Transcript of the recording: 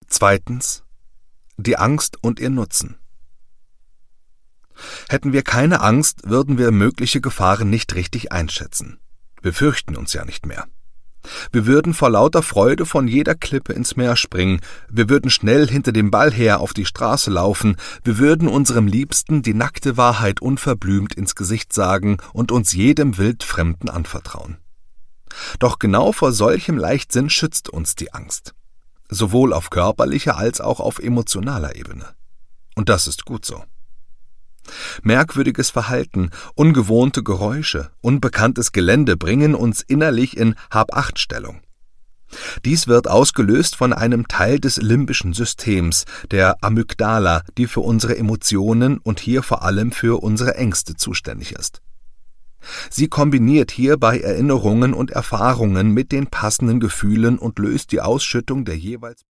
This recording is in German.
Zweitens, die Angst und ihr Nutzen. Hätten wir keine Angst, würden wir mögliche Gefahren nicht richtig einschätzen. Wir fürchten uns ja nicht mehr. Wir würden vor lauter Freude von jeder Klippe ins Meer springen, wir würden schnell hinter dem Ball her auf die Straße laufen, wir würden unserem Liebsten die nackte Wahrheit unverblümt ins Gesicht sagen und uns jedem Wildfremden anvertrauen. Doch genau vor solchem Leichtsinn schützt uns die Angst, sowohl auf körperlicher als auch auf emotionaler Ebene. Und das ist gut so. Merkwürdiges Verhalten, ungewohnte Geräusche, unbekanntes Gelände bringen uns innerlich in Hab-Acht-Stellung. Dies wird ausgelöst von einem Teil des limbischen Systems, der Amygdala, die für unsere Emotionen und hier vor allem für unsere Ängste zuständig ist. Sie kombiniert hierbei Erinnerungen und Erfahrungen mit den passenden Gefühlen und löst die Ausschüttung der jeweils